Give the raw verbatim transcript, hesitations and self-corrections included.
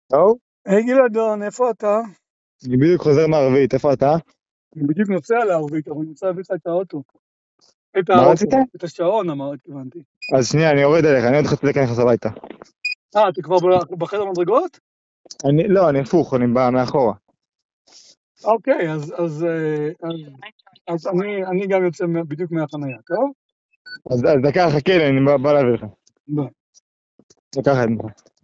טוב, היי גלעדון, איפה אתה? אני בדיוק חוזר מערבית, איפה אתה? אני בדיוק נוסע לערבית, אבל אני רוצה להביא לך את האוטו. את מה רצית? האוטו, את השעון אמרת, הבנתי. אז שנייה, אני יורד אליך, אני עוד חצי דקה נכנס הביתה. אה, אתה כבר ב- בחדר מדרגות? אני, לא, אני הפוך, אני בא מאחורה. אוקיי, אז, אז, אה, אז, אז אני, אני גם יוצא מה- בדיוק מהחנייה, טוב? אז, אז דקה, חכה לי, אני בא, בא להביא לך. ביי. דקה אחת.